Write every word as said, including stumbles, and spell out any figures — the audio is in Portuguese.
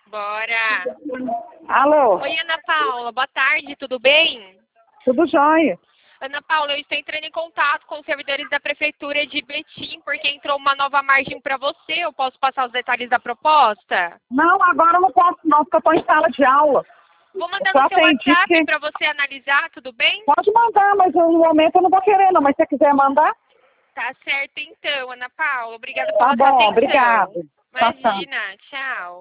Bora! Alô, Oi, Ana Paula, boa tarde, tudo bem? tudo jóia? Ana Paula, eu estou entrando em contato com os servidores da Prefeitura de Betim, porque entrou uma nova margem para você. Eu posso passar os detalhes da proposta? Não, agora eu não posso não, porque eu estou em sala de aula. Vou Eu mandar só no seu atendi WhatsApp que... para você analisar, tudo bem? Pode mandar, mas no momento eu não vou querer não, mas se você quiser mandar, Tá certo então, Ana Paula. Obrigada tá pela sua bom, atenção. obrigado. Tchau, tchau. Imagina, tchau.